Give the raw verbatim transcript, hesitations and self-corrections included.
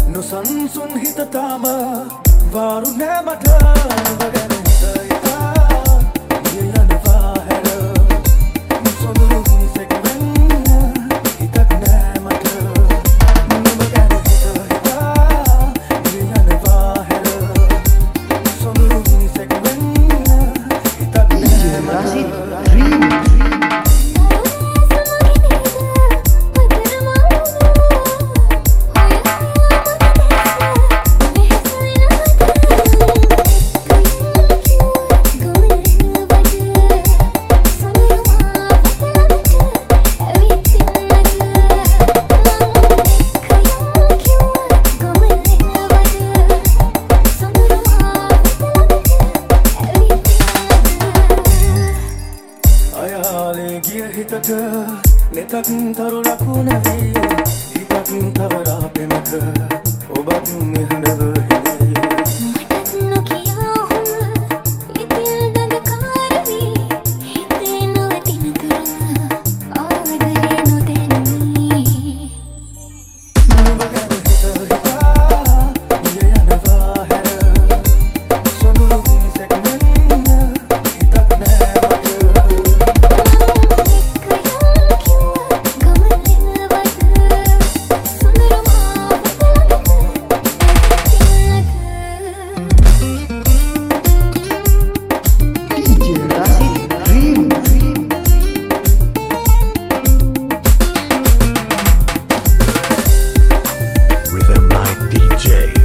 නොසන්සුන් හිත තාම වාරු නෑ මට නුඹ ගැන හිත හිතා යනවා හැර සොඳුරු මිනිසෙක් වෙන්න හිතක් නෑ මට නුඹ ගැන හිත හිතා යනවා හැර සොඳුරු මිනිසෙක් වෙන්න හිතක් නෑ මට හිතට නෙතක් තරුණක් නැවී හිතක් තවරා පෙමක ඔබත් නිහඬව හිඳී මටත් නොකියා හොම ඉතිල් දඟ කාරවී හිතේ නොවතින තුරුම ආදරේ නොදැනී නුඹ ගැන හිත හිතා යනවා හැර සොඳුරු මිනිසෙක් වෙන්න හිතක් නෑ Rhythm Night D J.